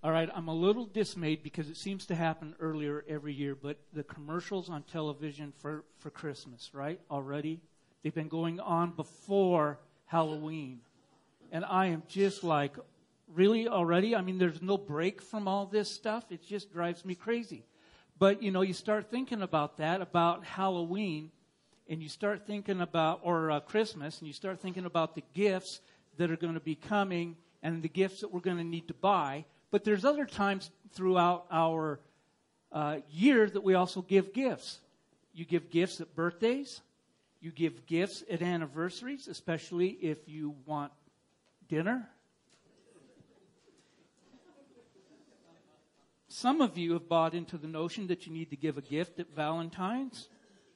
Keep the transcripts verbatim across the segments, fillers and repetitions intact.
All right, I'm a little dismayed because it seems to happen earlier every year, but the commercials on television for, for Christmas, right, already, they've been going on before Halloween. And I am just like, really already? I mean, there's no break from all this stuff. It just drives me crazy. But, you know, you start thinking about that, about Halloween, and you start thinking about, or uh, Christmas, and you start thinking about the gifts that are going to be coming and the gifts that we're going to need to buy. But there's other times throughout our uh, year that we also give gifts. You give gifts at birthdays. You give gifts at anniversaries, especially if you want dinner. Some of you have bought into the notion that you need to give a gift at Valentine's.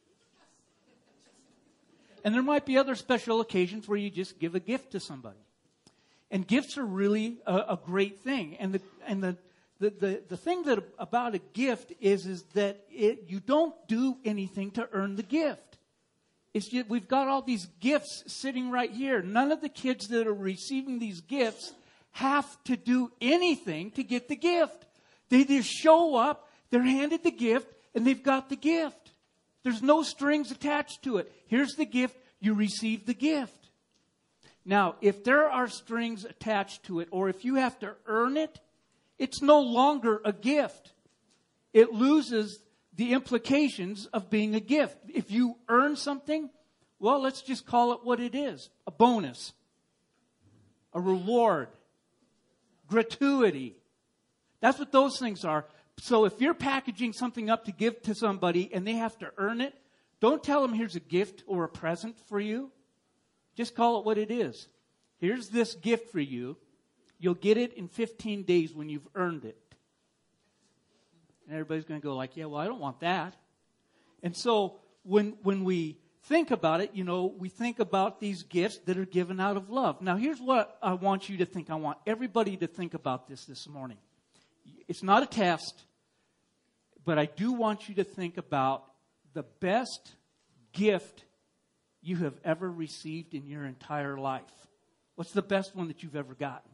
And there might be other special occasions where you just give a gift to somebody. And gifts are really a, a great thing. And the and the, the, the, the thing that about a gift is, is that it, you don't do anything to earn the gift. It's just, we've got all these gifts sitting right here. None of the kids that are receiving these gifts have to do anything to get the gift. They just show up, they're handed the gift, and they've got the gift. There's no strings attached to it. Here's the gift, you receive the gift. Now, if there are strings attached to it, or if you have to earn it, it's no longer a gift. It loses the implications of being a gift. If you earn something, well, let's just call it what it is. A bonus, a reward, gratuity. That's what those things are. So if you're packaging something up to give to somebody and they have to earn it, don't tell them here's a gift or a present for you. Just call it what it is. Here's this gift for you. You'll get it in fifteen days when you've earned it. And everybody's going to go like, yeah, well, I don't want that. And so when when we think about it, you know, we think about these gifts that are given out of love. Now, here's what I want you to think. I want everybody to think about this this morning. It's not a test, but I do want you to think about the best gift you have ever received in your entire life. What's the best one that you've ever gotten?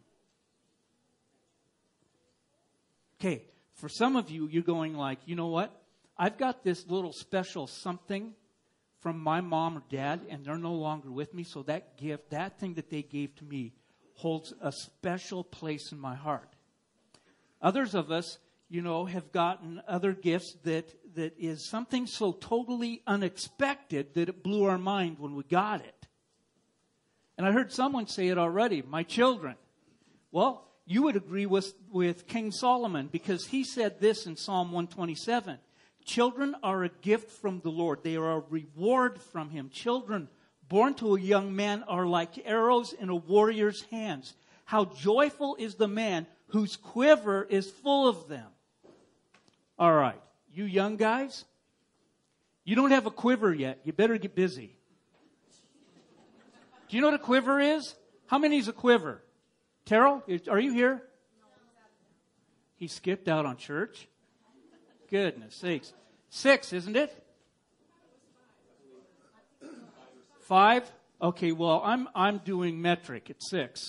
Okay, for some of you, you're going like, you know what? I've got this little special something from my mom or dad, and they're no longer with me, so that gift, that thing that they gave to me, holds a special place in my heart. Others of us, you know, have gotten other gifts that, that is something so totally unexpected that it blew our mind when we got it. And I heard someone say it already, my children. Well, you would agree with, with King Solomon because he said this in Psalm one twenty-seven. Children are a gift from the Lord. They are a reward from him. Children born to a young man are like arrows in a warrior's hands. How joyful is the man whose quiver is full of them. All right, you young guys, you don't have a quiver yet. You better get busy. Do you know what a quiver is? How many is a quiver? Terrell, are you here? He skipped out on church. Goodness sakes. Six, isn't it? Five? Okay, well, I'm I'm doing metric at six.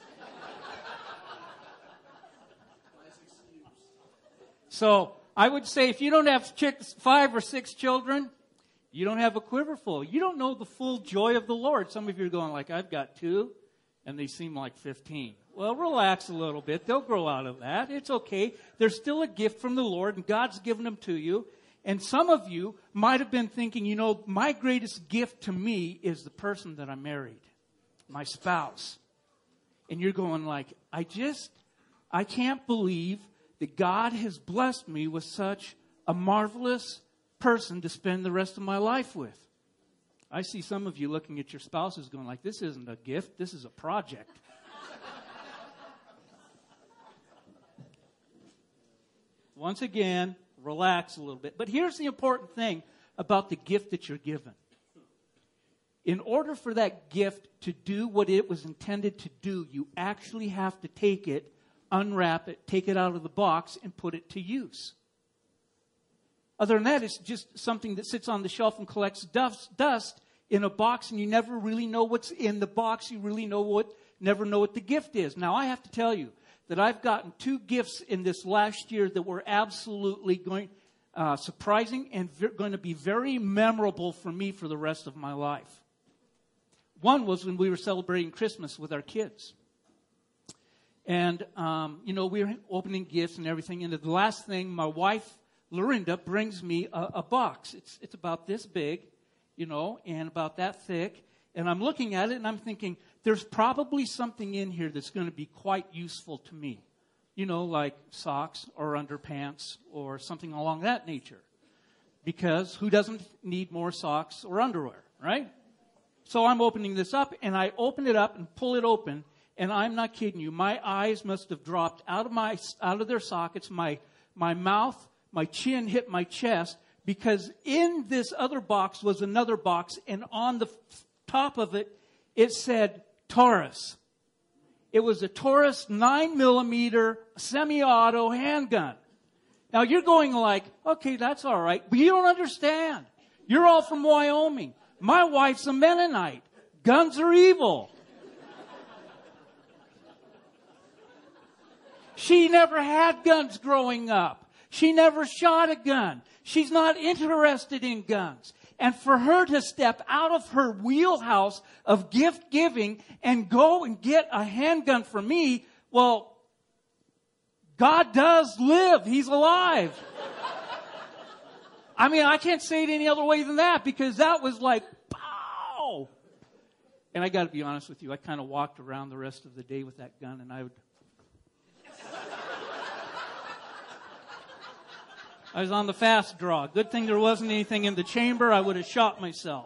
So I would say if you don't have chicks, five or six children, you don't have a quiver full. You don't know the full joy of the Lord. Some of you are going like, I've got two, and they seem like fifteen. Well, relax a little bit. They'll grow out of that. It's okay. There's still a gift from the Lord, and God's given them to you. And some of you might have been thinking, you know, my greatest gift to me is the person that I married, my spouse. And you're going like, I just, I can't believe that God has blessed me with such a marvelous person to spend the rest of my life with. I see some of you looking at your spouses going like, this isn't a gift, this is a project. Once again, relax a little bit. But here's the important thing about the gift that you're given. In order for that gift to do what it was intended to do, you actually have to take it, unwrap it, take it out of the box, and put it to use. Other than that, it's just something that sits on the shelf and collects dust, dust in a box, and you never really know what's in the box. You really know what, never know what the gift is. Now, I have to tell you, that I've gotten two gifts in this last year that were absolutely going, uh, surprising and ve- going to be very memorable for me for the rest of my life. One was when we were celebrating Christmas with our kids. And, um, you know, we were opening gifts and everything. And the last thing, my wife, Lorinda, brings me a, a box. It's, it's about this big, you know, and about that thick. And I'm looking at it and I'm thinking, there's probably something in here that's going to be quite useful to me. You know, like socks or underpants or something along that nature. Because who doesn't need more socks or underwear, right? So I'm opening this up, and I open it up and pull it open, and I'm not kidding you. My eyes must have dropped out of my out of their sockets. My my mouth, my chin hit my chest, because in this other box was another box, and on the f- top of it, it said Taurus. It was a Taurus nine millimeter semi-auto handgun. Now you're going like, okay, that's all right, but you don't understand. You're all from Wyoming. My wife's a Mennonite. Guns are evil. She never had guns growing up. She never shot a gun. She's not interested in guns. And for her to step out of her wheelhouse of gift giving and go and get a handgun for me, well, God does live. He's alive. I mean, I can't say it any other way than that, because that was like, pow! And I got to be honest with you, I kind of walked around the rest of the day with that gun, and I would... I was on the fast draw. Good thing there wasn't anything in the chamber. I would have shot myself.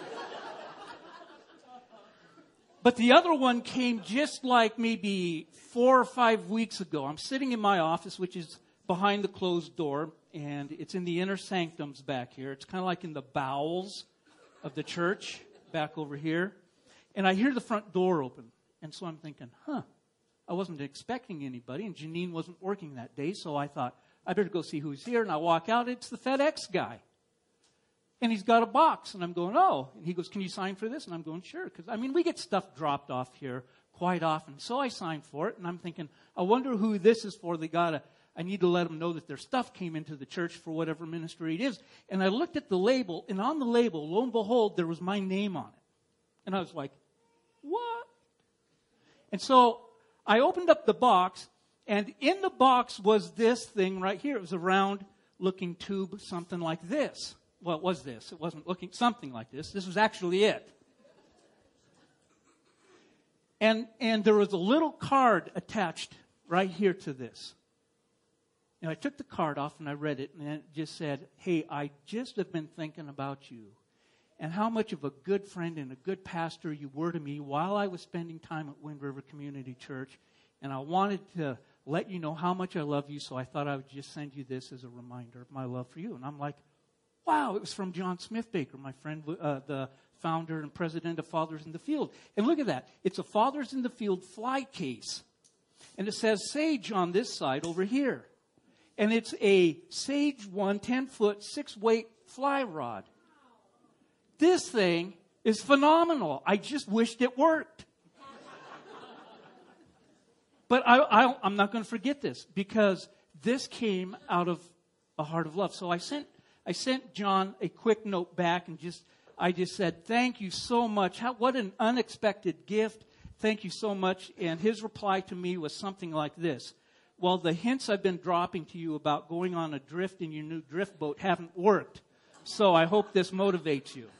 But the other one came just like maybe four or five weeks ago. I'm sitting in my office, which is behind the closed door, and it's in the inner sanctums back here. It's kind of like in the bowels of the church back over here. And I hear the front door open. And so I'm thinking, huh, I wasn't expecting anybody. And Janine wasn't working that day, so I thought, I better go see who's here. And I walk out, it's the FedEx guy. And he's got a box. And I'm going, oh. And he goes, can you sign for this? And I'm going, sure. Because, I mean, we get stuff dropped off here quite often. So I signed for it. And I'm thinking, I wonder who this is for. They got to, I need to let them know that their stuff came into the church for whatever ministry it is. And I looked at the label. And on the label, lo and behold, there was my name on it. And I was like, what? And so I opened up the box. And in the box was this thing right here. It was a round-looking tube, something like this. Well, it was this. It wasn't looking something like this. This was actually it. And and there was a little card attached right here to this. And I took the card off and I read it, and it just said, hey, I just have been thinking about you and how much of a good friend and a good pastor you were to me while I was spending time at Wind River Community Church. And I wanted to let you know how much I love you, so I thought I would just send you this as a reminder of my love for you. And I'm like, wow, it was from John Smithbaker, my friend, uh, the founder and president of Fathers in the Field. And look at that. It's a Fathers in the Field fly case. And it says Sage on this side over here. And it's a Sage one ten-foot, six-weight fly rod. This thing is phenomenal. I just wished it worked. But I, I, I'm not going to forget this, because this came out of a heart of love. So I sent I sent John a quick note back, and just I just said, thank you so much. How, what an unexpected gift. Thank you so much. And his reply to me was something like this. Well, the hints I've been dropping to you about going on a drift in your new drift boat haven't worked. So I hope this motivates you.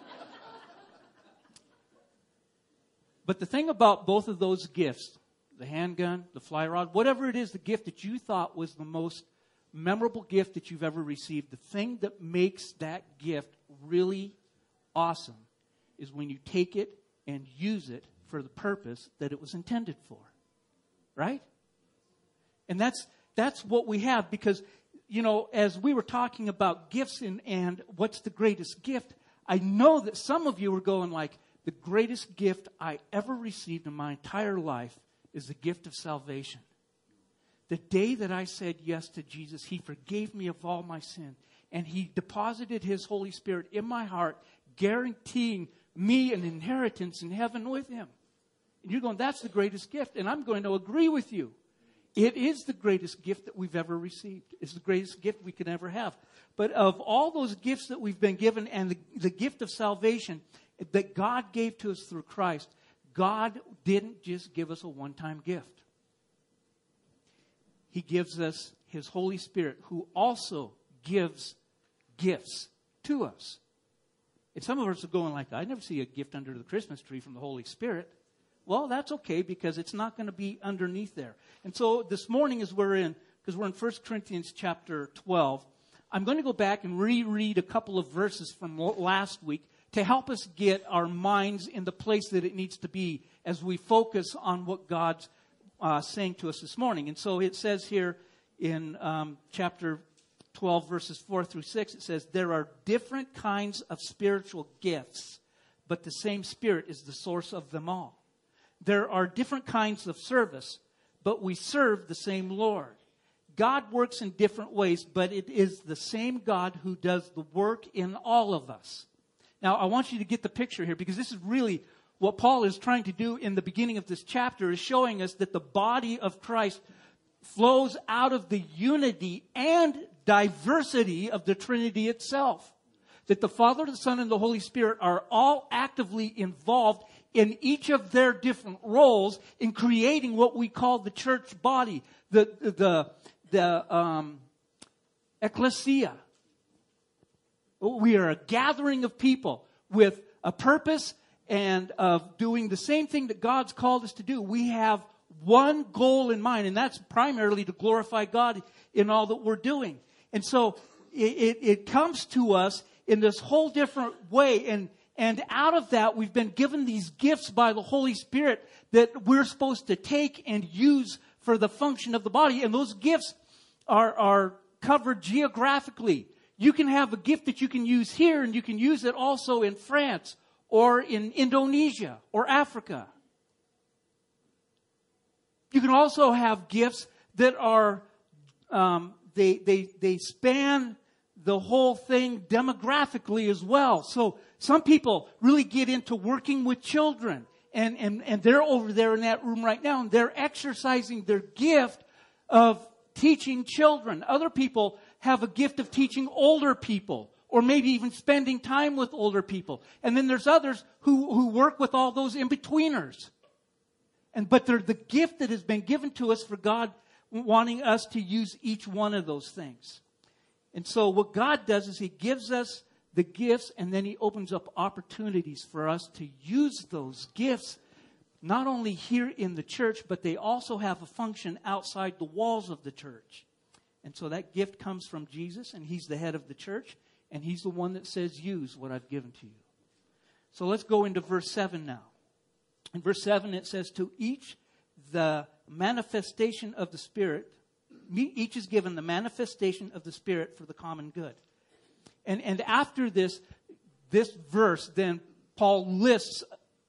But the thing about both of those gifts, the handgun, the fly rod, whatever it is, the gift that you thought was the most memorable gift that you've ever received, the thing that makes that gift really awesome is when you take it and use it for the purpose that it was intended for. Right? And that's that's what we have, because, you know, as we were talking about gifts and, and what's the greatest gift, I know that some of you are going like, the greatest gift I ever received in my entire life is the gift of salvation. The day that I said yes to Jesus, He forgave me of all my sin. And He deposited His Holy Spirit in my heart, guaranteeing me an inheritance in heaven with Him. And you're going, that's the greatest gift. And I'm going to agree with you. It is the greatest gift that we've ever received. It's the greatest gift we could ever have. But of all those gifts that we've been given, and the, the gift of salvation that God gave to us through Christ, God didn't just give us a one-time gift. He gives us His Holy Spirit, who also gives gifts to us. And some of us are going like, I never see a gift under the Christmas tree from the Holy Spirit. Well, that's okay, because it's not going to be underneath there. And so this morning, as we're in, because we're in First Corinthians chapter twelve, I'm going to go back and reread a couple of verses from last week to help us get our minds in the place that it needs to be as we focus on what God's uh, saying to us this morning. And so it says here in um, chapter twelve, verses four through six, it says, there are different kinds of spiritual gifts, but the same Spirit is the source of them all. There are different kinds of service, but we serve the same Lord. God works in different ways, but it is the same God who does the work in all of us. Now, I want you to get the picture here, because this is really what Paul is trying to do in the beginning of this chapter, is showing us that the body of Christ flows out of the unity and diversity of the Trinity itself. That the Father, the Son, and the Holy Spirit are all actively involved in each of their different roles in creating what we call the church body, the the the um, ecclesia. We are a gathering of people with a purpose and of doing the same thing that God's called us to do. We have one goal in mind, and that's primarily to glorify God in all that we're doing. And so it, it, it comes to us in this whole different way, and And out of that, we've been given these gifts by the Holy Spirit that we're supposed to take and use for the function of the body. And those gifts are, are covered geographically. You can have a gift that you can use here, and you can use it also in France or in Indonesia or Africa. You can also have gifts that are, um, they, they, they span the whole thing demographically as well. So some people really get into working with children, and, and, and they're over there in that room right now, and they're exercising their gift of teaching children. Other people have a gift of teaching older people, or maybe even spending time with older people. And then there's others who, who work with all those in-betweeners. And, but they're the gift that has been given to us for God wanting us to use each one of those things. And so what God does is He gives us the gifts, and then He opens up opportunities for us to use those gifts, not only here in the church, but they also have a function outside the walls of the church. And so that gift comes from Jesus, and He's the head of the church, and He's the one that says, use what I've given to you. So let's go into verse seven now. In verse seven, it says, to each the manifestation of the Spirit, each is given the manifestation of the Spirit for the common good. And, and after this, this verse, then Paul lists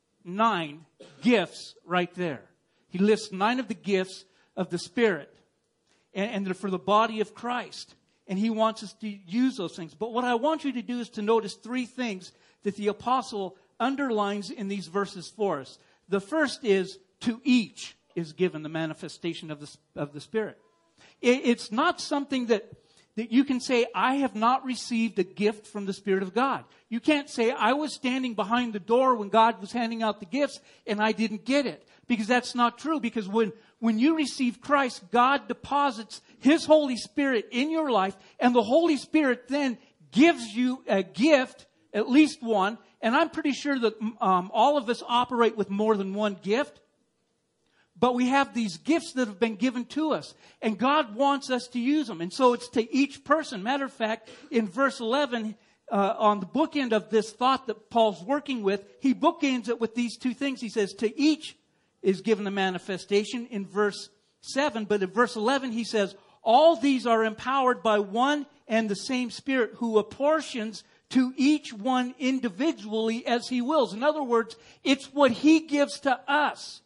nine gifts right there. He lists nine of the gifts of the Spirit. And, and they're for the body of Christ. And he wants us to use those things. But what I want you to do is to notice three things that the apostle underlines in these verses for us. The first is, to each is given the manifestation of the, of the Spirit. It, it's not something that, that you can say, I have not received a gift from the Spirit of God. You can't say, I was standing behind the door when God was handing out the gifts and I didn't get it. Because that's not true. Because when, when you receive Christ, God deposits His Holy Spirit in your life, and the Holy Spirit then gives you a gift, at least one. And I'm pretty sure that um, all of us operate with more than one gift. But we have these gifts that have been given to us. And God wants us to use them. And so it's to each person. Matter of fact, in verse eleven, uh, on the bookend of this thought that Paul's working with, he bookends it with these two things. He says, to each is given the manifestation in verse seven. But in verse eleven, he says, all these are empowered by one and the same Spirit, who apportions to each one individually as He wills. In other words, it's what He gives to us.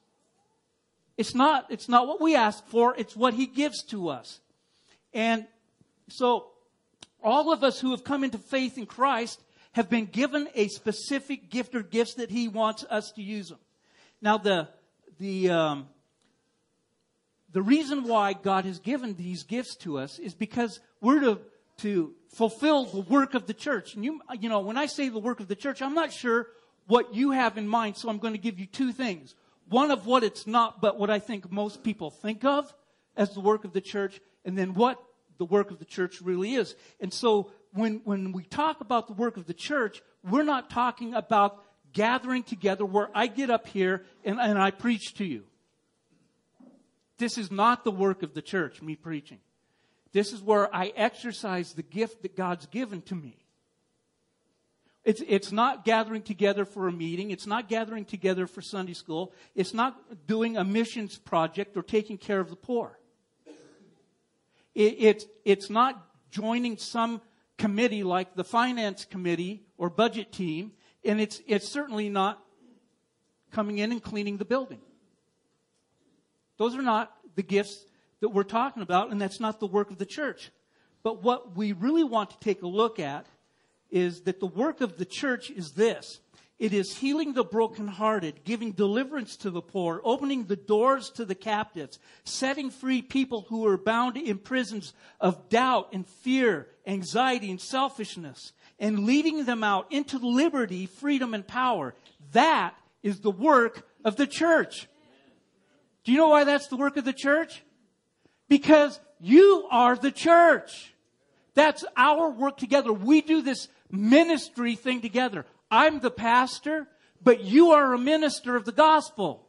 It's not, it's not what we ask for, it's what He gives to us. And so, all of us who have come into faith in Christ have been given a specific gift or gifts that He wants us to use them. Now, the, the, um, the reason why God has given these gifts to us is because we're to, to fulfill the work of the church. And you, you know, when I say the work of the church, I'm not sure what you have in mind, so I'm going to give you two things. One of what it's not, but what I think most people think of as the work of the church, and then what the work of the church really is. And so when, when we talk about the work of the church, we're not talking about gathering together where I get up here and, and I preach to you. This is not the work of the church, me preaching. This is where I exercise the gift that God's given to me. It's, it's not gathering together for a meeting. It's not gathering together for Sunday school. It's not doing a missions project or taking care of the poor. It, it's, it's not joining some committee like the finance committee or budget team. And it's, it's certainly not coming in and cleaning the building. Those are not the gifts that we're talking about, and that's not the work of the church. But what we really want to take a look at is that the work of the church is this. It is healing the brokenhearted, giving deliverance to the poor, opening the doors to the captives, setting free people who are bound in prisons of doubt and fear, anxiety and selfishness, and leading them out into liberty, freedom, and power. That is the work of the church. Do you know why that's the work of the church? Because you are the church. That's our work together. We do this ministry thing together. I'm the pastor, but you are a minister of the gospel.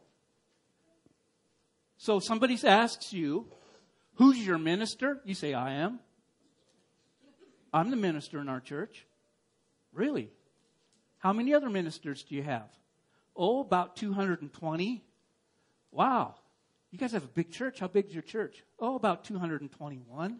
So somebody asks you, who's your minister? You say, I am. I'm the minister in our church. Really? How many other ministers do you have? Oh, about two hundred twenty. Wow. You guys have a big church. How big is your church? Oh, about two hundred twenty-one.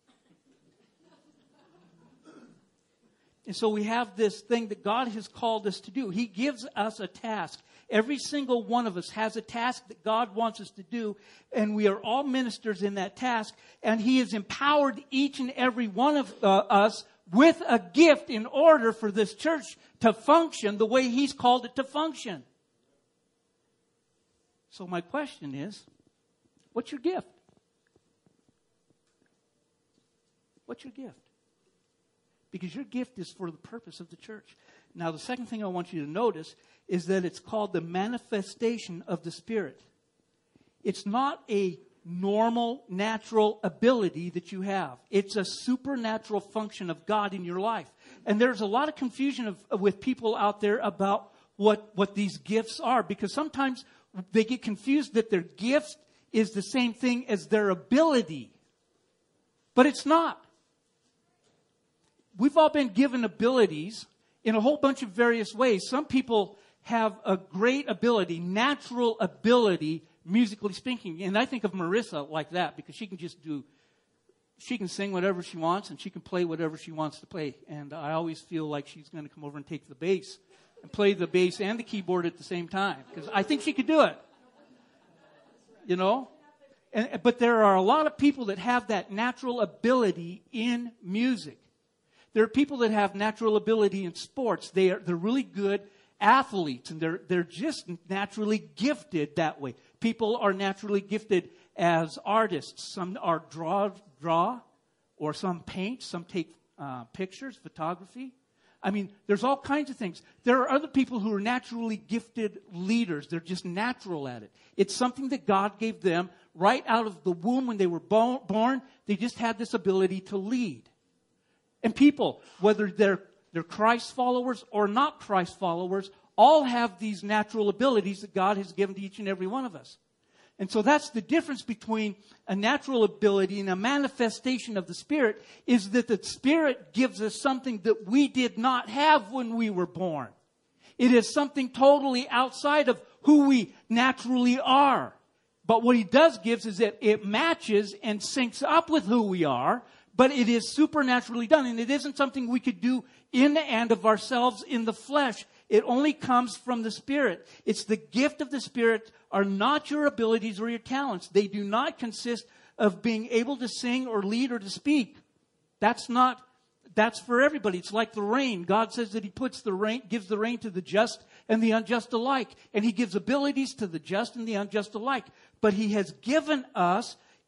And so we have this thing that God has called us to do. He gives us a task. Every single one of us has a task that God wants us to do, and we are all ministers in that task. And He has empowered each and every one of uh, us with a gift in order for this church to function the way He's called it to function. So my question is, what's your gift? What's your gift? Because your gift is for the purpose of the church. Now, the second thing I want you to notice is that it's called the manifestation of the Spirit. It's not a normal, natural ability that you have. It's a supernatural function of God in your life. And there's a lot of confusion of, with people out there about what, what these gifts are. Because sometimes they get confused that their gift is the same thing as their ability. But it's not. We've all been given abilities in a whole bunch of various ways. Some people have a great ability, natural ability, musically speaking. And I think of Marissa like that because she can just do, she can sing whatever she wants and she can play whatever she wants to play. And I always feel like she's going to come over and take the bass and play the bass and the keyboard at the same time because I think she could do it. You know? And, but there are a lot of people that have that natural ability in music. There are people that have natural ability in sports. They are, they're really good athletes, and they're, they're just naturally gifted that way. People are naturally gifted as artists. Some are draw, draw, or some paint. Some take uh, pictures, photography. I mean, there's all kinds of things. There are other people who are naturally gifted leaders. They're just natural at it. It's something that God gave them right out of the womb when they were bo- born. They just had this ability to lead. And people, whether they're, they're Christ followers or not Christ followers, all have these natural abilities that God has given to each and every one of us. And so that's the difference between a natural ability and a manifestation of the Spirit, is that the Spirit gives us something that we did not have when we were born. It is something totally outside of who we naturally are. But what He does gives is that it matches and syncs up with who we are. But it is supernaturally done, and it isn't something we could do in and of ourselves in the flesh. It only comes from the Spirit. It's the gift of the Spirit are not your abilities or your talents. They do not consist of being able to sing or lead or to speak. That's not, that's for everybody. It's like the rain. God says that He puts the rain, gives the rain to the just and the unjust alike. And He gives abilities to the just and the unjust alike. But He has given us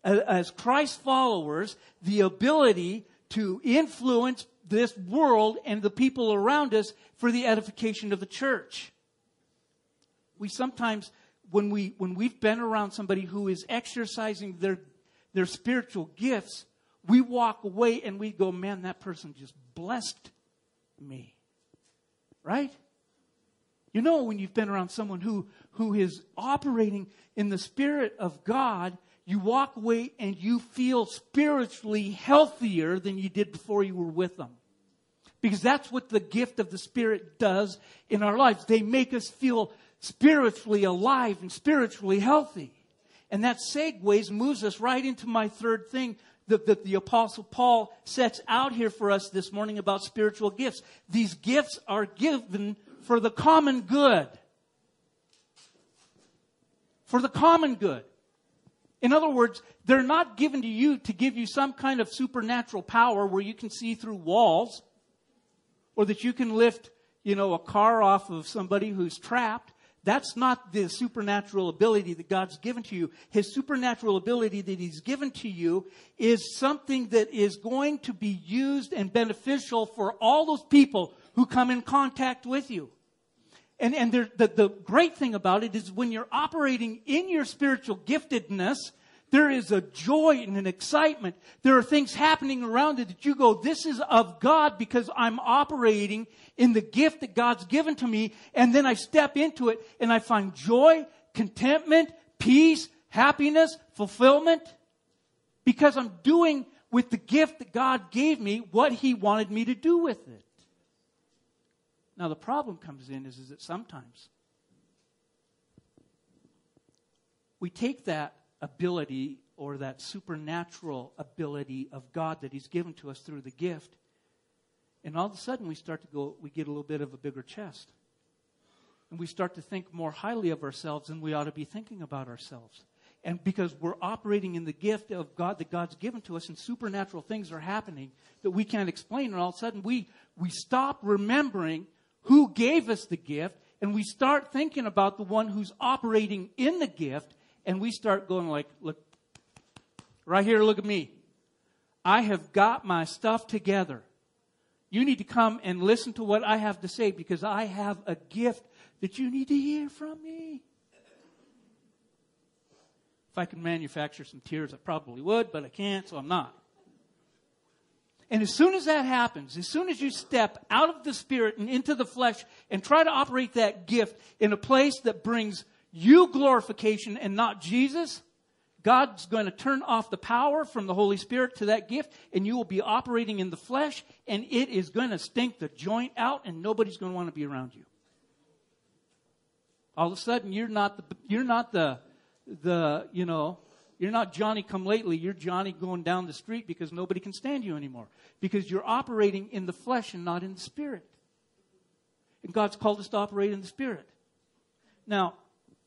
as Christ followers, the ability to influence this world and the people around us for the edification of the church. We sometimes, when we when we've been around somebody who is exercising their their spiritual gifts, we walk away and we go, man, that person just blessed me. Right? You know, when you've been around someone who, who is operating in the Spirit of God, you walk away and you feel spiritually healthier than you did before you were with them. Because that's what the gift of the Spirit does in our lives. They make us feel spiritually alive and spiritually healthy. And that segues, moves us right into my third thing that, that the Apostle Paul sets out here for us this morning about spiritual gifts. These gifts are given for the common good. For the common good. In other words, they're not given to you to give you some kind of supernatural power where you can see through walls, or that you can lift, you know, a car off of somebody who's trapped. That's not the supernatural ability that God's given to you. His supernatural ability that He's given to you is something that is going to be used and beneficial for all those people who come in contact with you. And, and there, the, the great thing about it is when you're operating in your spiritual giftedness, there is a joy and an excitement. There are things happening around it that you go, this is of God because I'm operating in the gift that God's given to me. And then I step into it and I find joy, contentment, peace, happiness, fulfillment. Because I'm doing with the gift that God gave me what He wanted me to do with it. Now the problem comes in is, is that sometimes we take that ability or that supernatural ability of God that He's given to us through the gift, and all of a sudden we start to go, we get a little bit of a bigger chest. And we start to think more highly of ourselves than we ought to be thinking about ourselves. And because we're operating in the gift of God that God's given to us, and supernatural things are happening that we can't explain, and all of a sudden we, we stop remembering who gave us the gift, and we start thinking about the one who's operating in the gift, and we start going like, look, right here, look at me. I have got my stuff together. You need to come and listen to what I have to say because I have a gift that you need to hear from me. If I could manufacture some tears, I probably would, but I can't, so I'm not. And as soon as that happens, as soon as you step out of the Spirit and into the flesh and try to operate that gift in a place that brings you glorification and not Jesus, God's going to turn off the power from the Holy Spirit to that gift, and you will be operating in the flesh, and it is going to stink the joint out, and nobody's going to want to be around you. All of a sudden, you're not the, you're not the, the, you know, you're not Johnny come lately. You're Johnny going down the street because nobody can stand you anymore. Because you're operating in the flesh and not in the Spirit. And God's called us to operate in the Spirit. Now,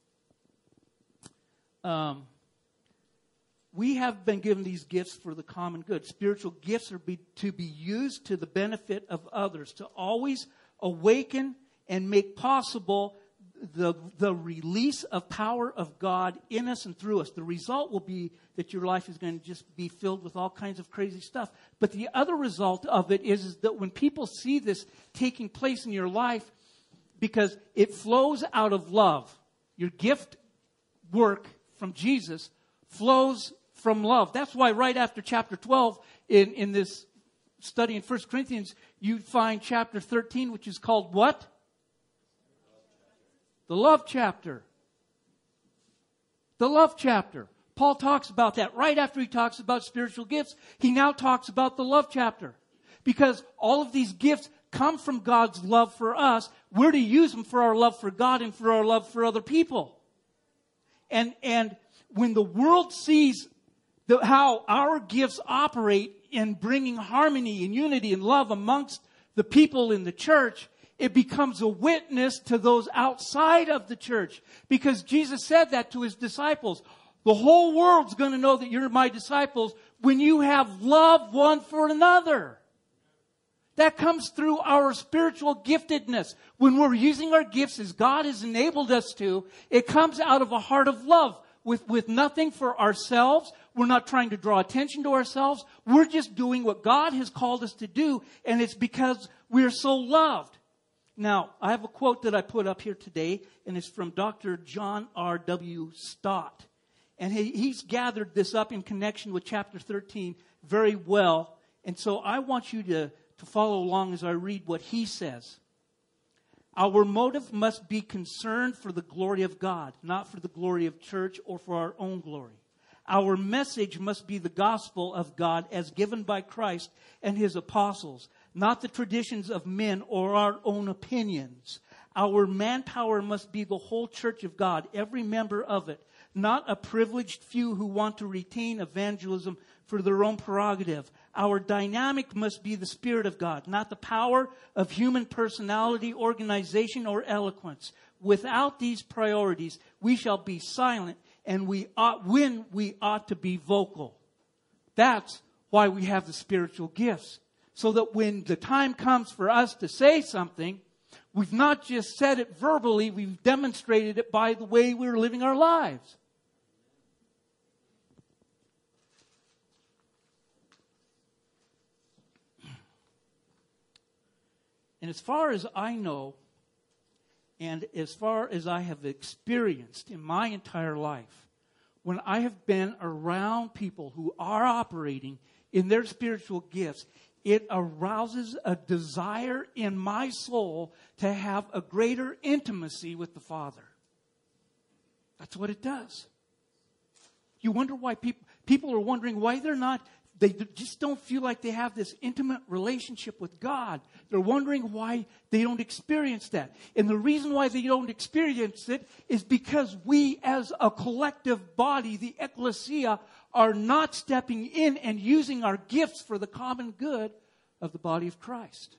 um, we have been given these gifts for the common good. Spiritual gifts are be, to be used to the benefit of others. To always awaken and make possible The, the release of power of God in us and through us. The result will be that your life is going to just be filled with all kinds of crazy stuff. But the other result of it is, is that when people see this taking place in your life, because it flows out of love, your gift work from Jesus flows from love. That's why right after chapter twelve in, in this study in First Corinthians, you find chapter thirteen, which is called what? The love chapter. The love chapter. Paul talks about that right after he talks about spiritual gifts. He now talks about the love chapter. Because all of these gifts come from God's love for us. We're to use them for our love for God and for our love for other people. And, and when the world sees the, how our gifts operate in bringing harmony and unity and love amongst the people in the church, it becomes a witness to those outside of the church. Because Jesus said that to His disciples. The whole world's going to know that you're my disciples when you have love one for another. That comes through our spiritual giftedness. When we're using our gifts as God has enabled us to, it comes out of a heart of love. with, with nothing for ourselves. We're not trying to draw attention to ourselves. We're just doing what God has called us to do, and it's because we're so loved. Now, I have a quote that I put up here today, and it's from Doctor John R W Stott. And he, he's gathered this up in connection with chapter thirteen very well. And so I want you to, to follow along as I read what he says. Our motive must be concerned for the glory of God, not for the glory of church or for our own glory. Our message must be the gospel of God as given by Christ and his apostles, not the traditions of men or our own opinions. Our manpower must be the whole church of God, every member of it, not a privileged few who want to retain evangelism for their own prerogative. Our dynamic must be the Spirit of God, not the power of human personality, organization, or eloquence. Without these priorities, we shall be silent, and we ought, when we ought to be vocal. That's why we have the spiritual gifts. So that when the time comes for us to say something, we've not just said it verbally, we've demonstrated it by the way we're living our lives. And as far as I know, and as far as I have experienced in my entire life, when I have been around people who are operating in their spiritual gifts, it arouses a desire in my soul to have a greater intimacy with the Father. That's what it does. You wonder why people, people are wondering why they're not, they just don't feel like they have this intimate relationship with God. They're wondering why they don't experience that. And the reason why they don't experience it is because we as a collective body, the ecclesia, are not stepping in and using our gifts for the common good of the body of Christ.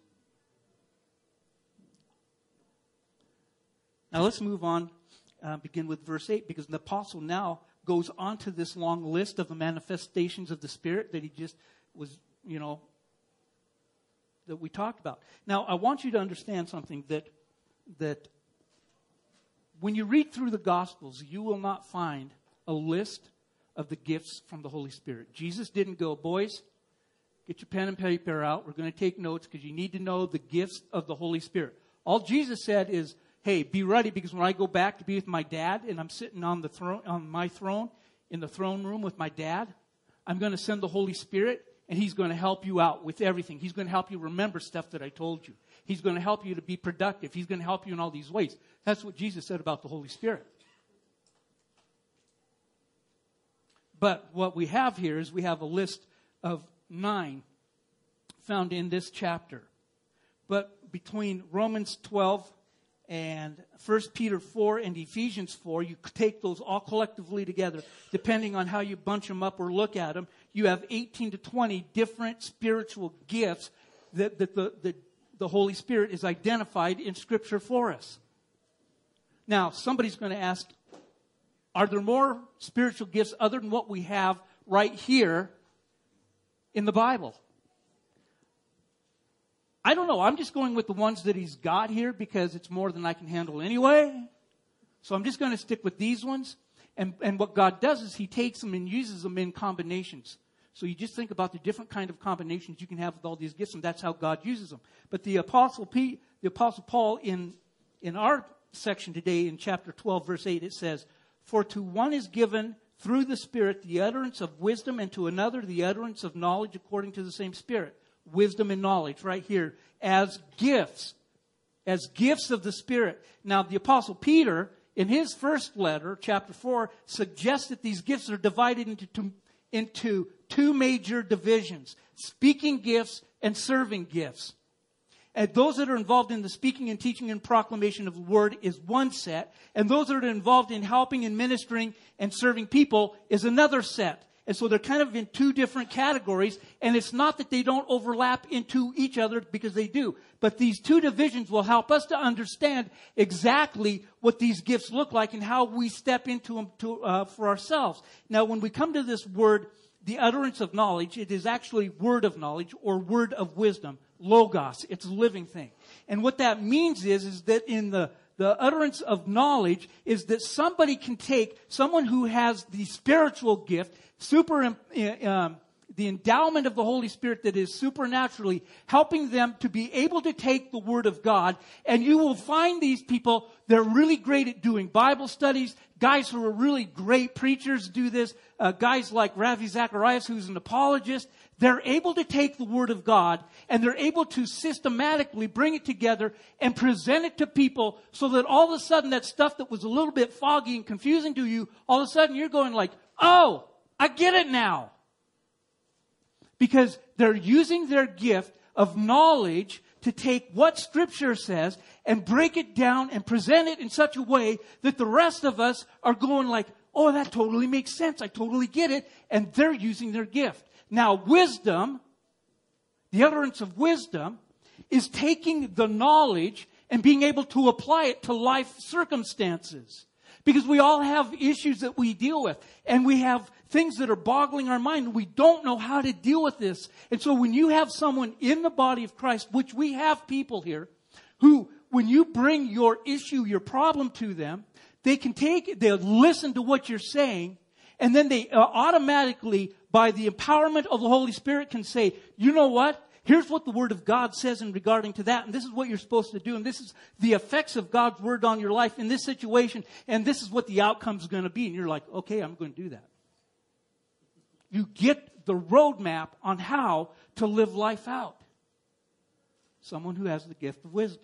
Now let's move on, uh, begin with verse eight, because the apostle now goes on to this long list of the manifestations of the Spirit that he just was, you know, that we talked about. Now, I want you to understand something, that that when you read through the Gospels, you will not find a list of the gifts from the Holy Spirit. Jesus didn't go, boys, get your pen and paper out. We're going to take notes because you need to know the gifts of the Holy Spirit. All Jesus said is, hey, be ready, because when I go back to be with my dad and I'm sitting on the throne, on my throne in the throne room with my dad, I'm going to send the Holy Spirit, and he's going to help you out with everything. He's going to help you remember stuff that I told you. He's going to help you to be productive. He's going to help you in all these ways. That's what Jesus said about the Holy Spirit. But what we have here is we have a list of nine found in this chapter. But between Romans twelve and First Peter four and Ephesians four, you take those all collectively together, depending on how you bunch them up or look at them, you have eighteen to twenty different spiritual gifts that, that the, the, the Holy Spirit is identified in Scripture for us. Now, somebody's going to ask, are there more spiritual gifts other than what we have right here in the Bible? I don't know. I'm just going with the ones that he's got here because it's more than I can handle anyway. So I'm just going to stick with these ones. And, and what God does is he takes them and uses them in combinations. So you just think about the different kind of combinations you can have with all these gifts, and that's how God uses them. But the Apostle P, the Apostle Paul in, in our section today in chapter twelve, verse eight, it says, for to one is given through the Spirit the utterance of wisdom, and to another the utterance of knowledge according to the same Spirit. Wisdom and knowledge right here as gifts, as gifts of the Spirit. Now, the Apostle Peter, in his first letter, chapter four, suggests that these gifts are divided into two, into two major divisions, speaking gifts and serving gifts. And those that are involved in the speaking and teaching and proclamation of the word is one set, and those that are involved in helping and ministering and serving people is another set. And so they're kind of in two different categories, and it's not that they don't overlap into each other, because they do. But these two divisions will help us to understand exactly what these gifts look like and how we step into them to, uh, for ourselves. Now, when we come to this word, the utterance of knowledge, it is actually word of knowledge or word of wisdom, logos. It's a living thing. And what that means is, is that in the the utterance of knowledge is that somebody can take someone who has the spiritual gift, super, um, the endowment of the Holy Spirit that is supernaturally helping them to be able to take the Word of God. And you will find these people, they're really great at doing Bible studies. Guys who are really great preachers do this. Uh, guys like Ravi Zacharias, who's an apologist. They're able to take the Word of God and they're able to systematically bring it together and present it to people so that all of a sudden that stuff that was a little bit foggy and confusing to you, all of a sudden you're going like, oh, I get it now. Because they're using their gift of knowledge to take what Scripture says and break it down and present it in such a way that the rest of us are going like, oh, that totally makes sense. I totally get it. And they're using their gift. Now, wisdom, the utterance of wisdom, is taking the knowledge and being able to apply it to life circumstances. Because we all have issues that we deal with. And we have things that are boggling our mind. We don't know how to deal with this. And so when you have someone in the body of Christ, which we have people here, who, when you bring your issue, your problem to them, they can take, they'll listen to what you're saying, and then they uh, automatically, by the empowerment of the Holy Spirit, can say, you know what? Here's what the Word of God says in regarding to that, and this is what you're supposed to do, and this is the effects of God's Word on your life in this situation, and this is what the outcome's going to be. And you're like, okay, I'm going to do that. You get the roadmap on how to live life out. Someone who has the gift of wisdom.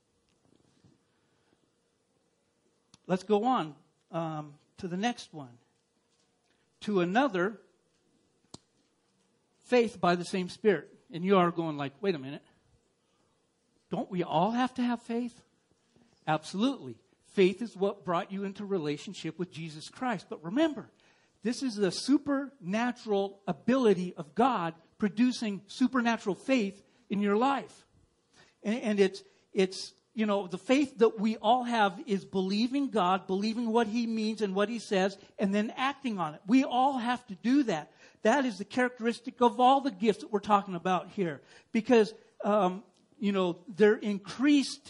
Let's go on um, to the next one. To another, faith by the same Spirit. And you are going like, wait a minute. Don't we all have to have faith? Absolutely. Faith is what brought you into relationship with Jesus Christ. But remember, this is the supernatural ability of God producing supernatural faith in your life. And, and it's, it's, you know, the faith that we all have is believing God, believing what He means and what He says, and then acting on it. We all have to do that. That is the characteristic of all the gifts that we're talking about here. Because, um, you know, they're increased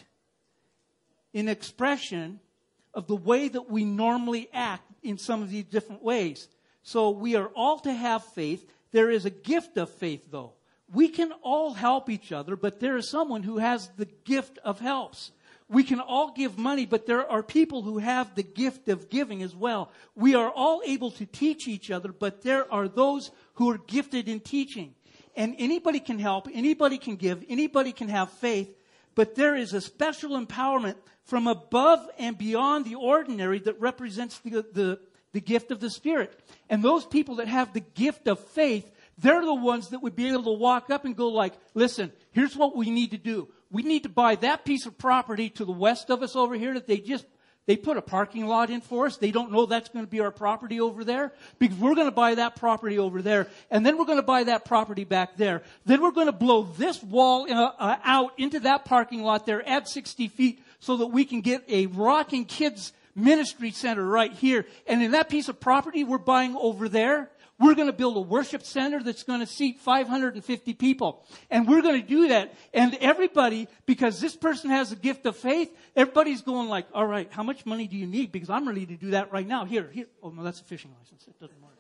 in expression of the way that we normally act in some of these different ways. So we are all to have faith. There is a gift of faith, though. We can all help each other, but there is someone who has the gift of helps. We can all give money, but there are people who have the gift of giving as well. We are all able to teach each other, but there are those who are gifted in teaching. And anybody can help, anybody can give, anybody can have faith, but there is a special empowerment from above and beyond the ordinary that represents the, the, the gift of the Spirit. And those people that have the gift of faith, they're the ones that would be able to walk up and go like, listen, here's what we need to do. We need to buy that piece of property to the west of us over here that they just, they put a parking lot in for us. They don't know that's going to be our property over there because we're going to buy that property over there. And then we're going to buy that property back there. Then we're going to blow this wall uh, uh, out into that parking lot there, add sixty feet so that we can get a rocking kids ministry center right here. And in that piece of property we're buying over there, we're going to build a worship center that's going to seat five hundred fifty people. And we're going to do that. And everybody, because this person has a gift of faith, everybody's going like, all right, how much money do you need? Because I'm ready to do that right now. Here, here. Oh, no, that's a fishing license. It doesn't work.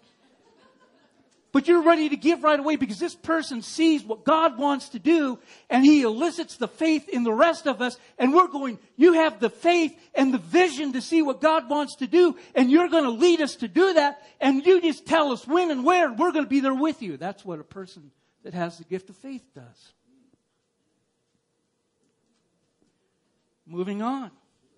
But you're ready to give right away because this person sees what God wants to do and He elicits the faith in the rest of us. And we're going, you have the faith and the vision to see what God wants to do. And you're going to lead us to do that. And you just tell us when and where. And we're going to be there with you. That's what a person that has the gift of faith does. Moving on.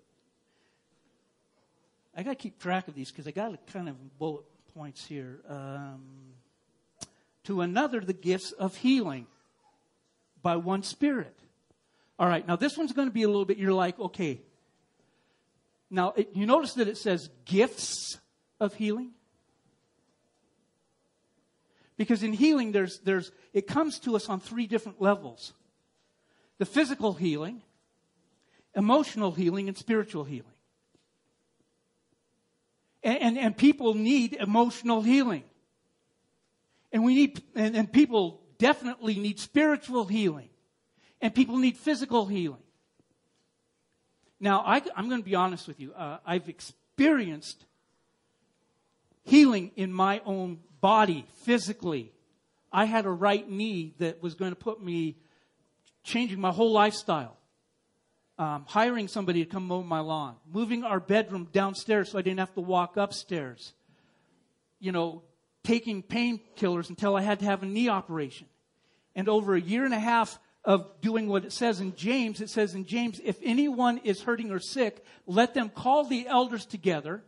I got to keep track of these because I got kind of bullet points here. Um... To another, the gifts of healing by one Spirit. All right, now this one's going to be a little bit, you're like, okay. Now, it, you notice that it says gifts of healing? Because in healing, there's, there's, it comes to us on three different levels. The physical healing, emotional healing, and spiritual healing. And, and, and people need emotional healing. And we need, and, and people definitely need spiritual healing. And people need physical healing. Now, I, I'm going to be honest with you. Uh, I've experienced healing in my own body, physically. I had a right knee that was going to put me changing my whole lifestyle. Um, hiring somebody to come mow my lawn. Moving our bedroom downstairs so I didn't have to walk upstairs. You know, taking painkillers until I had to have a knee operation. And over a year and a half of doing what it says in James, it says in James, if anyone is hurting or sick, let them call the elders together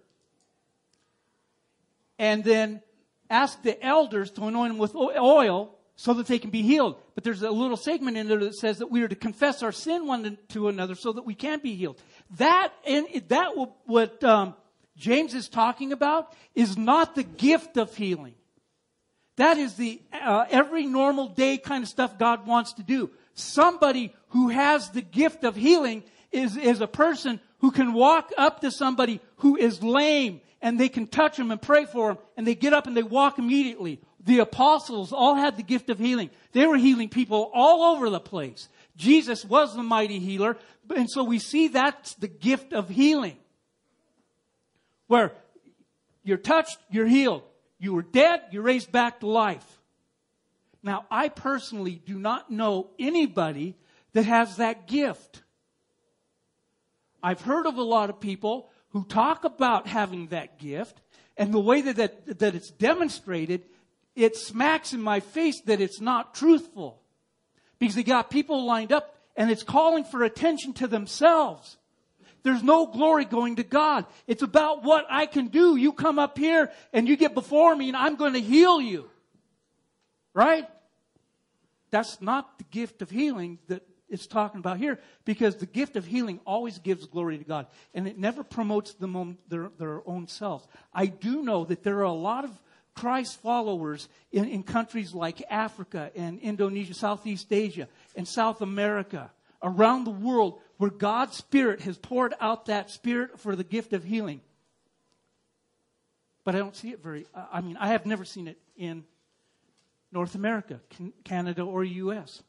and then ask the elders to anoint them with oil so that they can be healed. But there's a little segment in there that says that we are to confess our sin one to another so that we can be healed. That, and that what um, James is talking about is not the gift of healing. That is the uh, every normal day kind of stuff God wants to do. Somebody who has the gift of healing is, is a person who can walk up to somebody who is lame and they can touch him and pray for him and they get up and they walk immediately. The apostles all had the gift of healing. They were healing people all over the place. Jesus was the mighty healer. And so we see that's the gift of healing. Where you're touched, you're healed. You were dead, you're raised back to life. Now, I personally do not know anybody that has that gift. I've heard of a lot of people who talk about having that gift, and the way that, that, that it's demonstrated, it smacks in my face that it's not truthful. Because they got people lined up, and it's calling for attention to themselves. There's no glory going to God. It's about what I can do. You come up here and you get before me and I'm going to heal you. Right? That's not the gift of healing that it's talking about here, because the gift of healing always gives glory to God and it never promotes them on their, their own selves. I do know that there are a lot of Christ followers in, in countries like Africa and Indonesia, Southeast Asia and South America, around the world, where God's Spirit has poured out that Spirit for the gift of healing. But I don't see it very, I mean, I have never seen it in North America, Canada, or U S.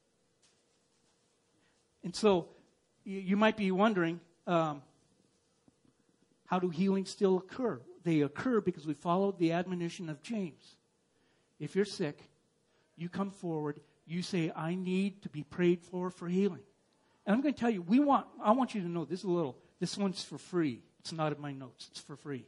And so, you might be wondering, um, how do healings still occur? They occur because we followed the admonition of James. If you're sick, you come forward, you say, I need to be prayed for for healing. And I'm going to tell you, we want, I want you to know this is a little, this one's for free. It's not in my notes. It's for free.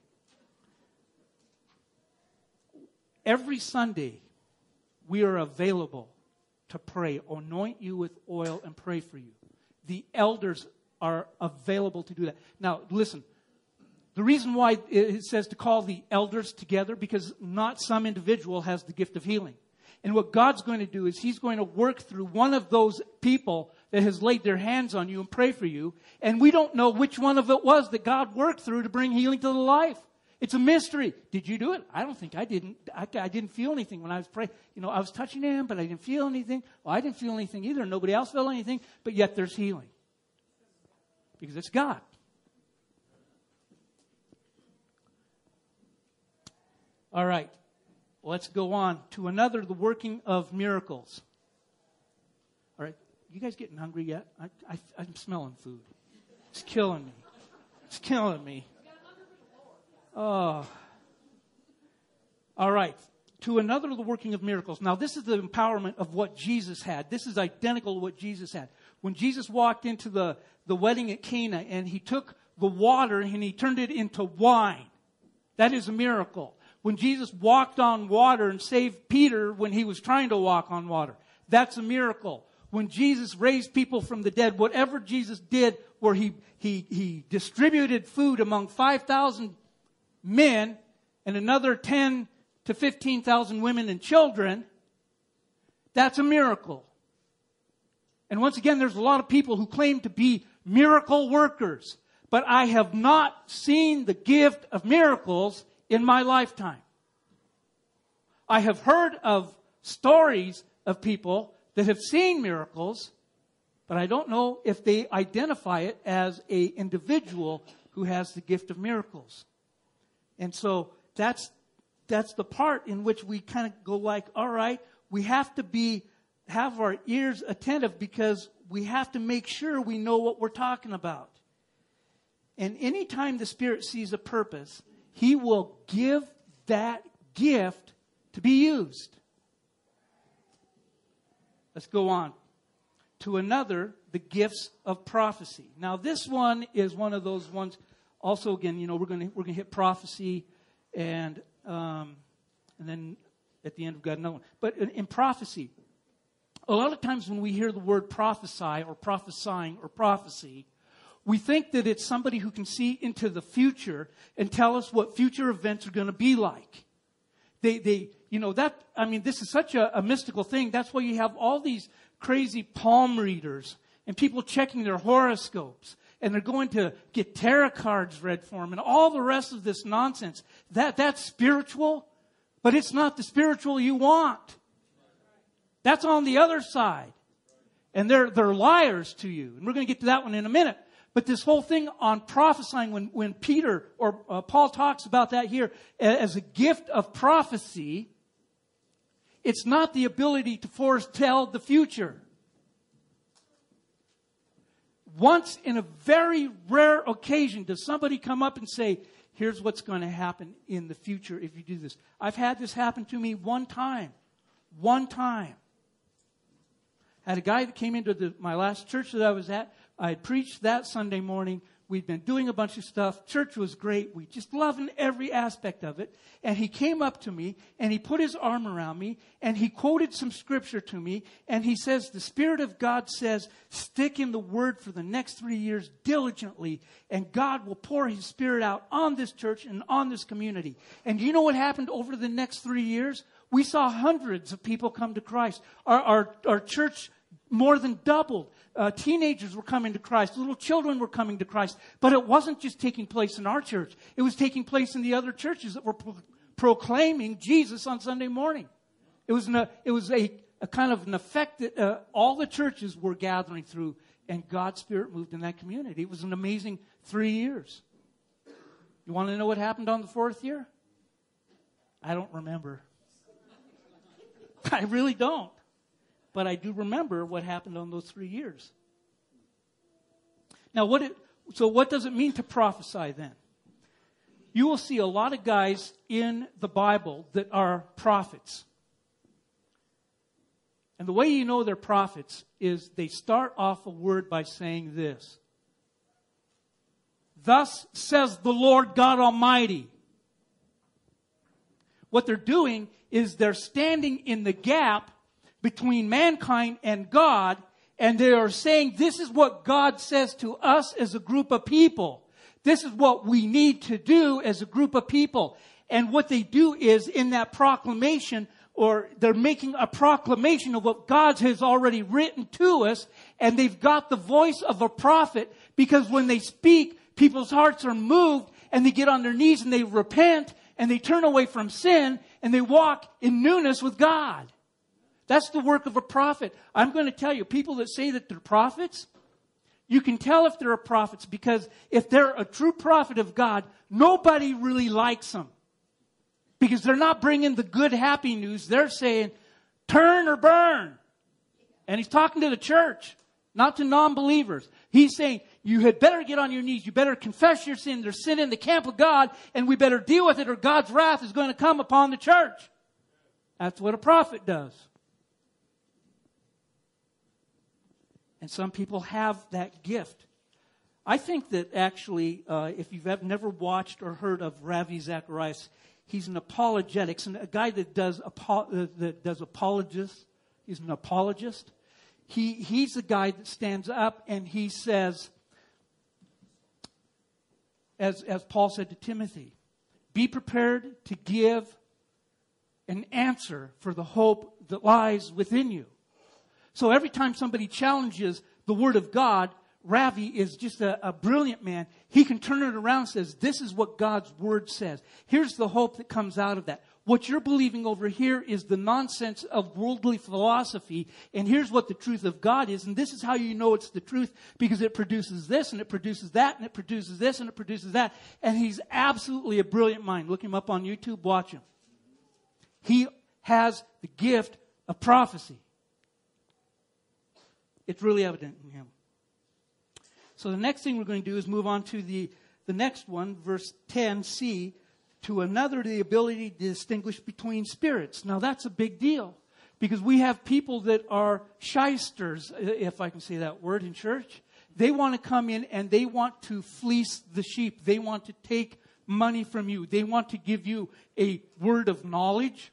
Every Sunday, we are available to pray, anoint you with oil and pray for you. The elders are available to do that. Now, listen, the reason why it says to call the elders together, because not some individual has the gift of healing. And what God's going to do is He's going to work through one of those people that has laid their hands on you and pray for you. And we don't know which one of it was that God worked through to bring healing to the life. It's a mystery. Did you do it? I don't think I didn't. I, I didn't feel anything when I was praying. You know, I was touching him, but I didn't feel anything. Well, I didn't feel anything either. Nobody else felt anything. But yet there's healing. Because it's God. All right. Let's go on to another, the working of miracles. All right. You guys getting hungry yet? I, I, I'm smelling food. It's killing me. It's killing me. Oh. All right. To another, the working of miracles. Now, this is the empowerment of what Jesus had. This is identical to what Jesus had. When Jesus walked into the, the wedding at Cana and He took the water and He turned it into wine. That is a miracle. When Jesus walked on water and saved Peter when he was trying to walk on water. That's a miracle. When Jesus raised people from the dead, whatever Jesus did where he, he, he distributed food among five thousand men and another ten to fifteen thousand women and children, that's a miracle. And once again, there's a lot of people who claim to be miracle workers. But I have not seen the gift of miracles in my lifetime. I have heard of stories of people that have seen miracles, but I don't know if they identify it as an individual who has the gift of miracles. And so that's that's the part in which we kind of go like, all right, we have to be have our ears attentive because we have to make sure we know what we're talking about. And anytime the Spirit sees a purpose, He will give that gift to be used. Let's go on to another, the gifts of prophecy. Now, this one is one of those ones. Also, again, you know, we're going to we're going to hit prophecy, and um, and then at the end we've got another one. But in, in prophecy, a lot of times when we hear the word prophesy or prophesying or prophecy, we think that it's somebody who can see into the future and tell us what future events are going to be like. They, they, you know, that, I mean, this is such a, a mystical thing. That's why you have all these crazy palm readers and people checking their horoscopes. And they're going to get tarot cards read for them and all the rest of this nonsense. That, that's spiritual, but it's not the spiritual you want. That's on the other side. And they're, they're liars to you. And we're going to get to that one in a minute. But this whole thing on prophesying, when, when Peter or uh, Paul talks about that here as a gift of prophecy, it's not the ability to foretell the future. Once in a very rare occasion does somebody come up and say, here's what's going to happen in the future if you do this. I've had this happen to me one time. One time. I had a guy that came into the, my last church that I was at. I had preached that Sunday morning. We'd been doing a bunch of stuff. Church was great. We just loving every aspect of it. And he came up to me and he put his arm around me and he quoted some scripture to me. And he says, the Spirit of God says, stick in the Word for the next three years diligently. And God will pour His Spirit out on this church and on this community. And you know what happened over the next three years? We saw hundreds of people come to Christ. Our, our, our church more than doubled. Uh, teenagers were coming to Christ. Little children were coming to Christ. But it wasn't just taking place in our church. It was taking place in the other churches that were pro- proclaiming Jesus on Sunday morning. It was, an, it was a, a kind of an effect that uh, all the churches were gathering through, and God's Spirit moved in that community. It was an amazing three years. You want to know what happened on the fourth year? I don't remember. I really don't. But I do remember what happened on those three years. Now, what it, so what does it mean to prophesy then? You will see a lot of guys in the Bible that are prophets. And the way you know they're prophets is they start off a word by saying this. Thus says the Lord God Almighty. What they're doing is they're standing in the gap between mankind and God, and they are saying this is what God says to us as a group of people. This is what we need to do as a group of people. And what they do is in that proclamation, or they're making a proclamation of what God has already written to us, and they've got the voice of a prophet, because when they speak, people's hearts are moved, and they get on their knees and they repent, and they turn away from sin, and they walk in newness with God. That's the work of a prophet. I'm going to tell you, people that say that they're prophets, you can tell if they're prophets, because if they're a true prophet of God, nobody really likes them. Because they're not bringing the good, happy news. They're saying, turn or burn. And he's talking to the church, not to non-believers. He's saying, you had better get on your knees. You better confess your sin. There's sin in the camp of God, and we better deal with it, or God's wrath is going to come upon the church. That's what a prophet does. And some people have that gift. I think that actually, uh, if you've ever, never watched or heard of Ravi Zacharias, he's an apologetics, and a guy that does apo- uh, that does apologists. He's an apologist. He he's the guy that stands up and he says, as as Paul said to Timothy, be prepared to give an answer for the hope that lies within you. So every time somebody challenges the Word of God, Ravi is just a, a brilliant man. He can turn it around and says, this is what God's Word says. Here's the hope that comes out of that. What you're believing over here is the nonsense of worldly philosophy. And here's what the truth of God is. And this is how you know it's the truth, because it produces this and it produces that and it produces this and it produces that. And he's absolutely a brilliant mind. Look him up on YouTube. Watch him. He has the gift of prophecy. It's really evident in him. So the next thing we're going to do is move on to the the next one, verse ten c, to another the ability to distinguish between spirits. Now that's a big deal because we have people that are shysters, if I can say that word in church. They want to come in and they want to fleece the sheep. They want to take money from you. They want to give you a word of knowledge.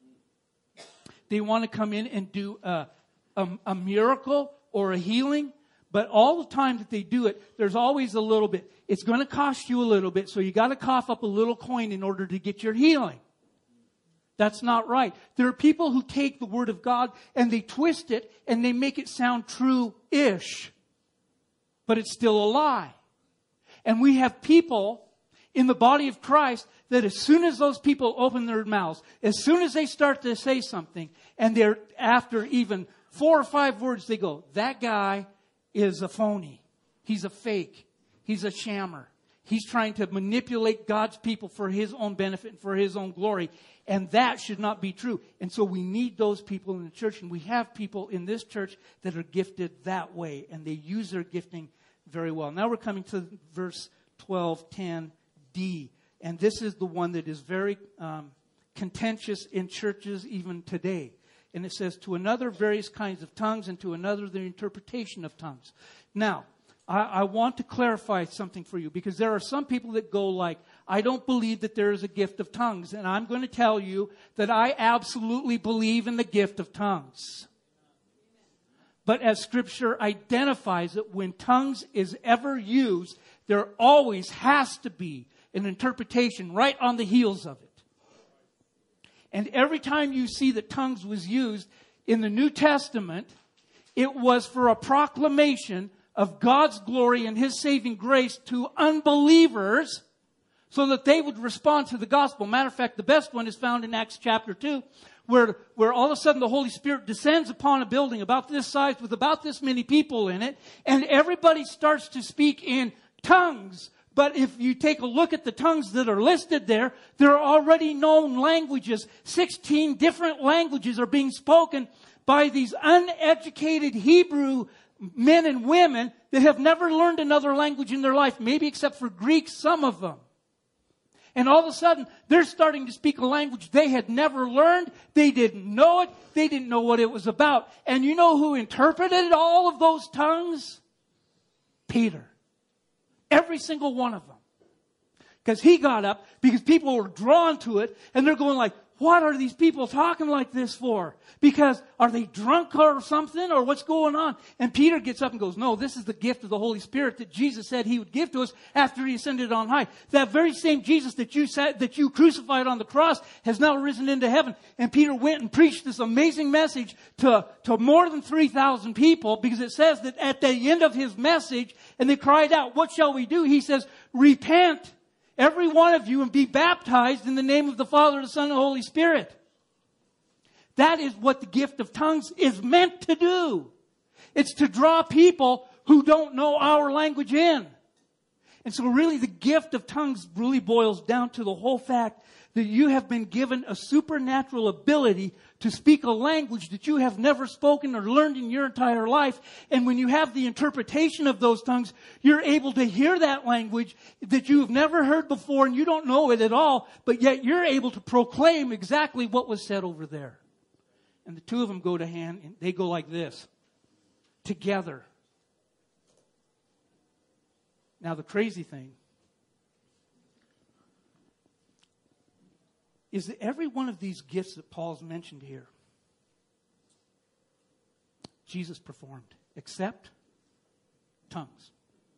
They want to come in and do a, a, a miracle or a healing. But all the time that they do it, there's always a little bit. It's going to cost you a little bit, so you got to cough up a little coin in order to get your healing. That's not right. There are people who take the Word of God and they twist it and they make it sound true-ish. But it's still a lie. And we have people in the body of Christ that as soon as those people open their mouths, as soon as they start to say something, and they're after even four or five words, they go, that guy is a phony. He's a fake. He's a shammer. He's trying to manipulate God's people for his own benefit and for his own glory. And that should not be true. And so we need those people in the church. And we have people in this church that are gifted that way. And they use their gifting very well. Now we're coming to verse twelve ten d. And this is the one that is very um, contentious in churches even today. And it says, to another various kinds of tongues, and to another the interpretation of tongues. Now, I, I want to clarify something for you, because there are some people that go like, I don't believe that there is a gift of tongues. And I'm going to tell you that I absolutely believe in the gift of tongues. But as Scripture identifies it, when tongues is ever used, there always has to be an interpretation right on the heels of it. And every time you see that tongues was used in the New Testament, it was for a proclamation of God's glory and His saving grace to unbelievers so that they would respond to the gospel. Matter of fact, the best one is found in Acts chapter two, where, where all of a sudden the Holy Spirit descends upon a building about this size with about this many people in it, and everybody starts to speak in tongues. But if you take a look at the tongues that are listed there, there are already known languages. sixteen different languages are being spoken by these uneducated Hebrew men and women that have never learned another language in their life, maybe except for Greek, some of them. And all of a sudden, they're starting to speak a language they had never learned. They didn't know it. They didn't know what it was about. And you know who interpreted all of those tongues? Peter. Every single one of them. Because he got up, because people were drawn to it, and they're going like, what are these people talking like this for? Because are they drunk or something, or what's going on? And Peter gets up and goes, no, this is the gift of the Holy Spirit that Jesus said He would give to us after He ascended on high. That very same Jesus that you said, that you crucified on the cross has now risen into heaven. And Peter went and preached this amazing message to, to more than three thousand people, because it says that at the end of his message, and they cried out, what shall we do? He says, repent, every one of you, and be baptized in the name of the Father, the Son, and the Holy Spirit. That is what the gift of tongues is meant to do. It's to draw people who don't know our language in. And so really the gift of tongues really boils down to the whole fact that you have been given a supernatural ability to speak a language that you have never spoken or learned in your entire life. And when you have the interpretation of those tongues, you're able to hear that language that you've never heard before, and you don't know it at all, but yet you're able to proclaim exactly what was said over there. And the two of them go to hand, and they go like this, together. Now the crazy thing is that every one of these gifts that Paul's mentioned here, Jesus performed, except tongues.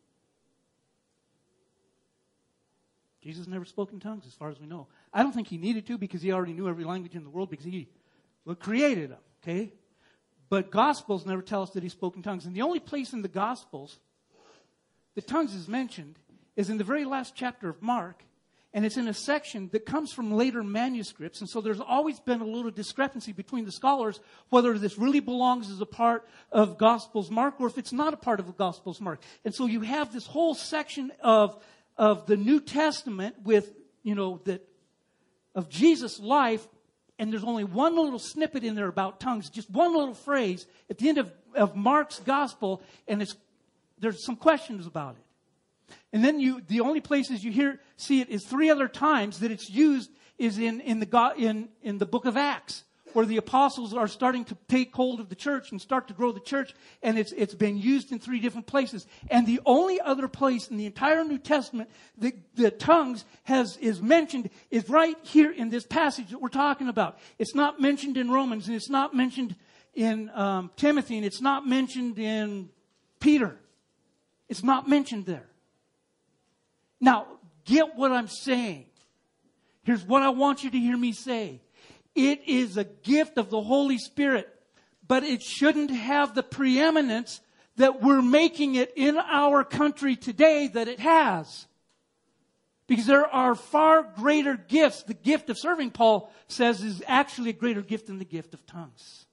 Jesus never spoke in tongues as far as we know. I don't think He needed to, because He already knew every language in the world, because He well, created them, okay? But Gospels never tell us that He spoke in tongues. And the only place in the Gospels that tongues is mentioned is in the very last chapter of Mark. And it's in a section that comes from later manuscripts. And so there's always been a little discrepancy between the scholars whether this really belongs as a part of Gospels Mark or if it's not a part of the Gospels Mark. And so you have this whole section of, of the New Testament with, you know, that of Jesus' life. And there's only one little snippet in there about tongues, just one little phrase at the end of, of Mark's gospel, and it's, there's some questions about it. And then you, the only places you hear, see it is three other times that it's used is in, in the, God, in, in the book of Acts, where the apostles are starting to take hold of the church and start to grow the church. And it's, it's been used in three different places. And the only other place in the entire New Testament that the tongues has, is mentioned is right here in this passage that we're talking about. It's not mentioned in Romans, and it's not mentioned in um, Timothy, and it's not mentioned in Peter. It's not mentioned there. Now, get what I'm saying. Here's what I want you to hear me say. It is a gift of the Holy Spirit, but it shouldn't have the preeminence that we're making it in our country today that it has. Because there are far greater gifts. The gift of serving, Paul says, is actually a greater gift than the gift of tongues.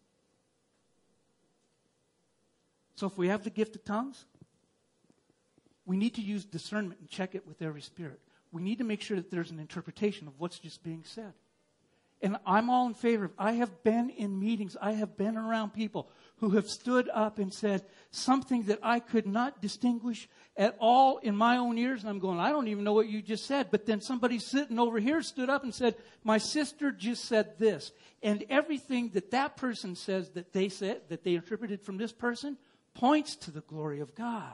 So if we have the gift of tongues, we need to use discernment and check it with every spirit. We need to make sure that there's an interpretation of what's just being said. And I'm all in favor of, I have been in meetings, I have been around people who have stood up and said something that I could not distinguish at all in my own ears. And I'm going, I don't even know what you just said. But then somebody sitting over here stood up and said, my sister just said this. And everything that that person says that they said, that they interpreted from this person, points to the glory of God.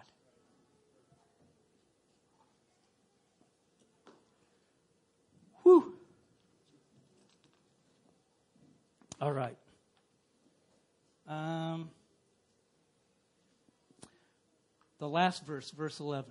Whew. All right. Um, the last verse, verse eleven.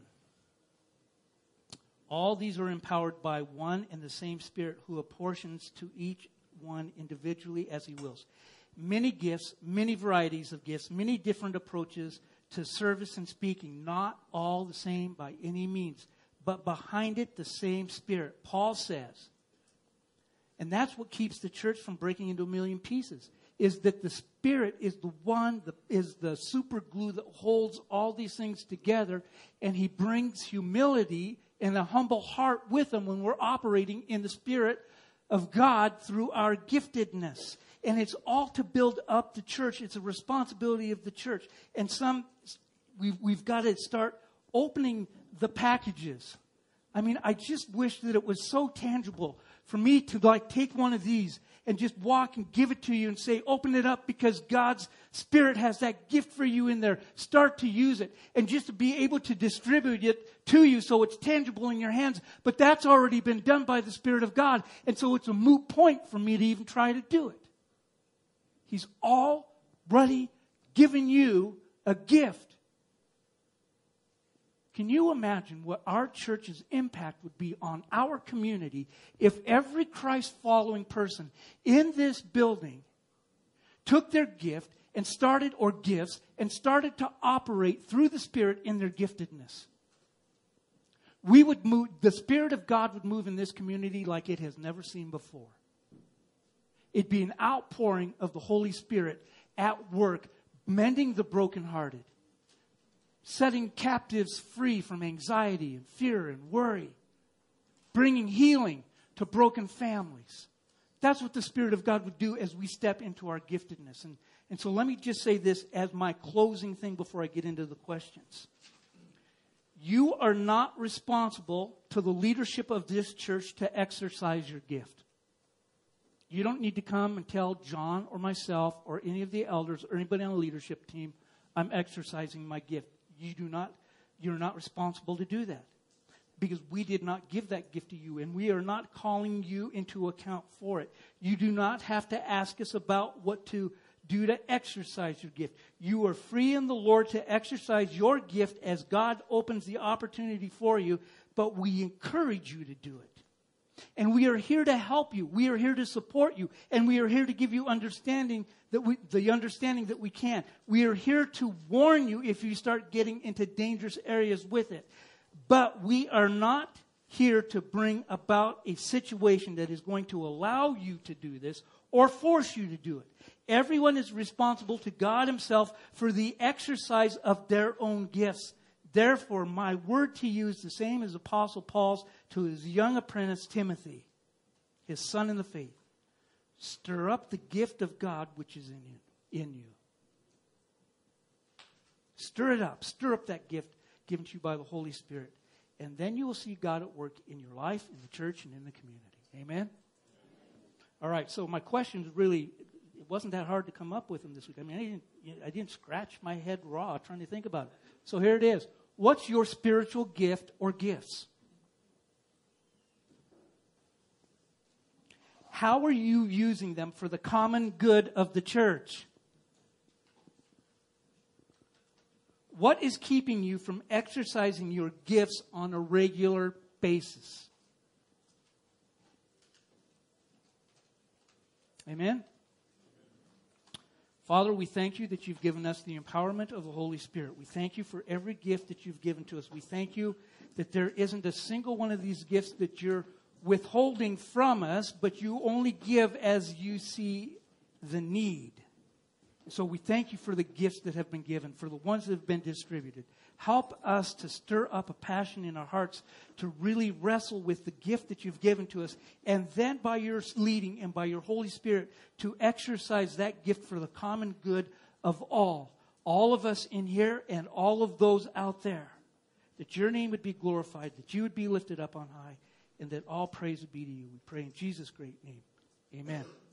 All these are empowered by one and the same Spirit who apportions to each one individually as he wills. Many gifts, many varieties of gifts, many different approaches to service and speaking. Not all the same by any means, but behind it the same Spirit. Paul says, and that's what keeps the church from breaking into a million pieces, is that the Spirit is the one, that is the super glue that holds all these things together, and He brings humility and a humble heart with Him when we're operating in the Spirit of God through our giftedness. And it's all to build up the church. It's a responsibility of the church. And some, we've, we've got to start opening the packages. I mean, I just wish that it was so tangible for me to like take one of these and just walk and give it to you and say, open it up because God's Spirit has that gift for you in there. Start to use it. And just to be able to distribute it to you so it's tangible in your hands. But that's already been done by the Spirit of God. And so it's a moot point for me to even try to do it. He's already given you a gift. Can you imagine what our church's impact would be on our community if every Christ-following person in this building took their gift and started, or gifts, and started to operate through the Spirit in their giftedness? We would move, the Spirit of God would move in this community like it has never seen before. It'd be an outpouring of the Holy Spirit at work, mending the brokenhearted, setting captives free from anxiety and fear and worry, bringing healing to broken families. That's what the Spirit of God would do as we step into our giftedness. And, and so let me just say this as my closing thing before I get into the questions. You are not responsible to the leadership of this church to exercise your gift. You don't need to come and tell John or myself or any of the elders or anybody on the leadership team, I'm exercising my gift. You do not, you're not responsible to do that. Because we did not give that gift to you, and we are not calling you into account for it. You do not have to ask us about what to do to exercise your gift. You are free in the Lord to exercise your gift as God opens the opportunity for you, but we encourage you to do it. And we are here to help you. We are here to support you. And we are here to give you understanding that we, the understanding that we can. We are here to warn you if you start getting into dangerous areas with it. But we are not here to bring about a situation that is going to allow you to do this or force you to do it. Everyone is responsible to God Himself for the exercise of their own gifts. Therefore, my word to you is the same as Apostle Paul's to his young apprentice Timothy, his son in the faith. Stir up the gift of God which is in you. In you. Stir it up. Stir up that gift given to you by the Holy Spirit. And then you will see God at work in your life, in the church, and in the community. Amen? All right, so my question is really, it wasn't that hard to come up with them this week. I mean, I didn't, I didn't scratch my head raw trying to think about it. So here it is. What's your spiritual gift or gifts? How are you using them for the common good of the church? What is keeping you from exercising your gifts on a regular basis? Amen? Father, we thank you that you've given us the empowerment of the Holy Spirit. We thank you for every gift that you've given to us. We thank you that there isn't a single one of these gifts that you're withholding from us, but you only give as you see the need. So we thank you for the gifts that have been given, for the ones that have been distributed. Help us to stir up a passion in our hearts to really wrestle with the gift that you've given to us, and then by your leading and by your Holy Spirit to exercise that gift for the common good of all. All of us in here and all of those out there. That your name would be glorified, that you would be lifted up on high, and that all praise would be to you. We pray in Jesus' great name. Amen.